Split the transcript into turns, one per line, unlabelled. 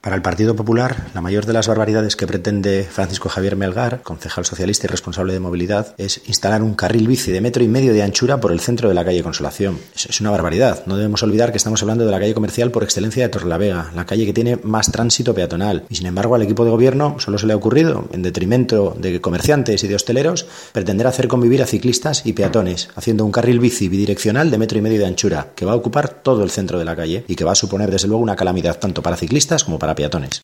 Para el Partido Popular, la mayor de las barbaridades que pretende Francisco Javier Melgar, concejal socialista y responsable de movilidad, es instalar un carril bici de 1,5 metros de anchura por el centro de la calle Consolación. Es una barbaridad. No debemos olvidar que estamos hablando de la calle comercial por excelencia de Torrelavega, la calle que tiene más tránsito peatonal. Y sin embargo, al equipo de gobierno solo se le ha ocurrido, en detrimento de comerciantes y de hosteleros, pretender hacer convivir a ciclistas y peatones, haciendo un carril bici bidireccional de 1,5 metros de anchura, que va a ocupar todo el centro de la calle y que va a suponer desde luego una calamidad tanto para ciclistas como para peatones.